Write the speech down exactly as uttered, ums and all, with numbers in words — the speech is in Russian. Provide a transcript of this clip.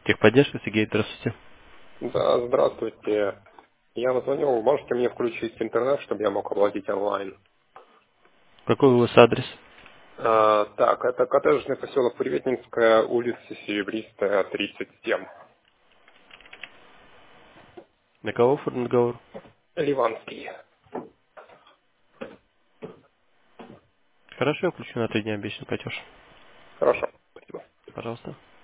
Техподдержка, Сергей, здравствуйте. Да, здравствуйте. Я звонил, можете мне включить интернет, чтобы я мог оплатить онлайн? Какой у вас адрес? А, так, это коттеджный поселок Приветнинская, улица Серебристая, тридцать семь. На кого оформлен договор? Ливанский. Хорошо, я включу на три дня обещанный платеж. Хорошо, спасибо. Пожалуйста.